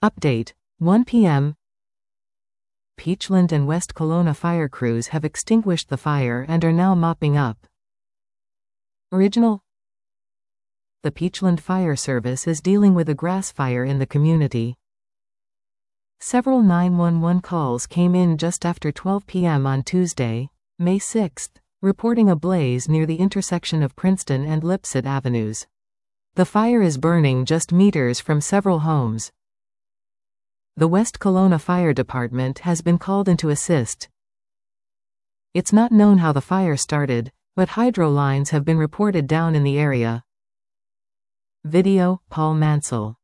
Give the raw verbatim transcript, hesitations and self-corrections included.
Update. one p m Peachland and West Kelowna fire crews have extinguished the fire and are now mopping up. Original. The Peachland Fire Service is dealing with a grass fire in the community. Several nine one one calls came in just after twelve p m on Tuesday, May sixth, reporting a blaze near the intersection of Princeton and Lipsett Avenues. The fire is burning just meters from several homes. The West Kelowna Fire Department has been called in to assist. It's not known how the fire started, but hydro lines have been reported down in the area. Video, Paul Mansell.